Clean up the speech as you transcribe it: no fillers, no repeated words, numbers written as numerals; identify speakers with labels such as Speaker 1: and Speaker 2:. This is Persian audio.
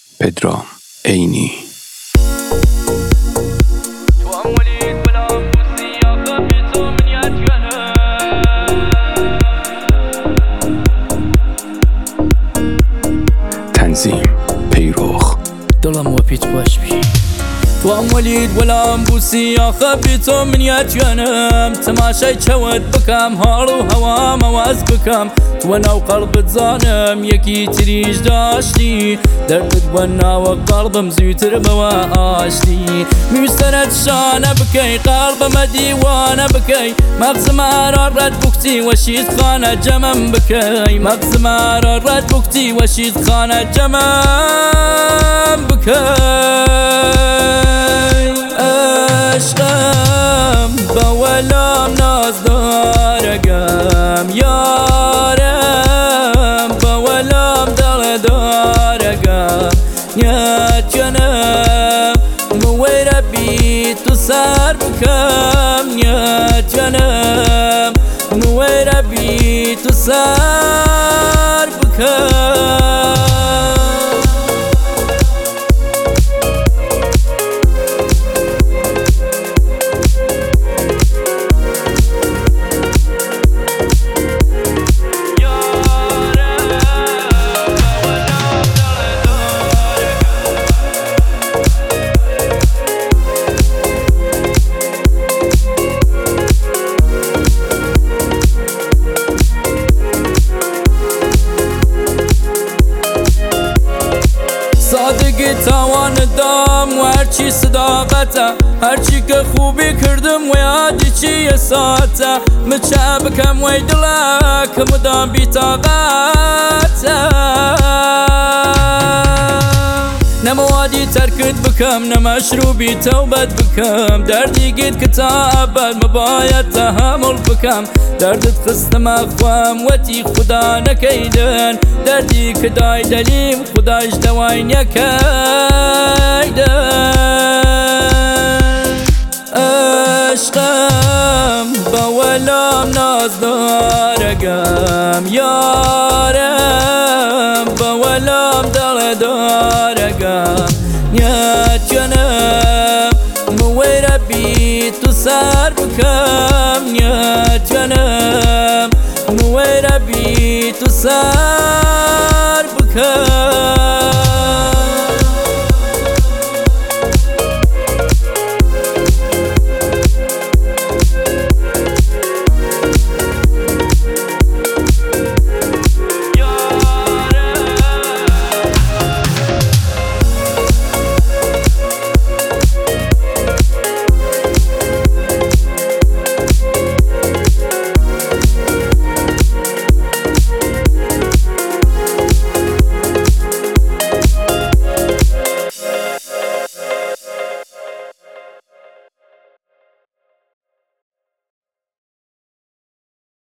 Speaker 1: پدرام عینی. تنظیم پیروخ.
Speaker 2: دلم و پیت باش بی تو هم ولید ولام بوسی یا خبی تو من یاتیانم تماشای چود بکم هارو هوام آواز بکم تو ناو قلبت زانم یکی تریش داشتی دردت و ناو قلبم زیوتر بوا آشتی میستند شانه بکی قلبم دیوانه بکی مغز مرا رد بکتی و شید خانه جمم بکی مغز مرا رد بکتی و شید خانه جمم بکی عشقم با ولام ناز دارگم یارم با ولام دل دارگم نیت جنم مویر بی تو سر بکم نیت جنم مویر بی تو سر بکم صادقی توان دام و هرچی صداقته هرچی که خوبی کردم و یادی چی ساعته مچه بکم وی دلا که مدام بی طاقته نموادی ترکت بکم نمشروبی توبت بکم دردی گید کتابت مباید تحمل بکم دردت خستم اخوام وتی خدا نکیدن دردی که دای دلیم خداش دوای نکیدن عشقم با ولام ناز دارگم یارم با ولام دل دارگم نیت جنم مویر بی تو سر بکم نیت جنم مویر بی تو سر